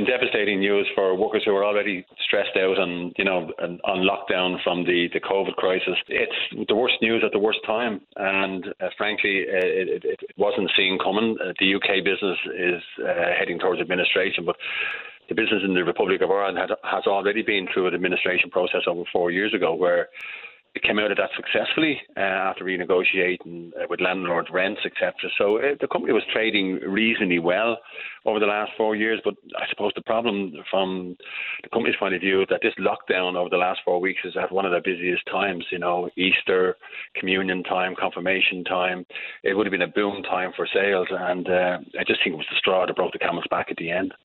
devastating news for workers who are already stressed out and, on lockdown from the COVID crisis. It's the worst news at the worst time, and frankly, it wasn't seen coming. The UK business is heading towards administration, but the business in the Republic of Ireland has already been through an administration process over 4 years ago, where it came out of that successfully after renegotiating with landlord rents, etc. So the company was trading reasonably well over the last 4 years. But I suppose the problem from the company's point of view is that this lockdown over the last 4 weeks is at one of the busiest times, Easter, communion time, confirmation time. It would have been a boom time for sales. And I just think it was the straw that broke the camel's back at the end.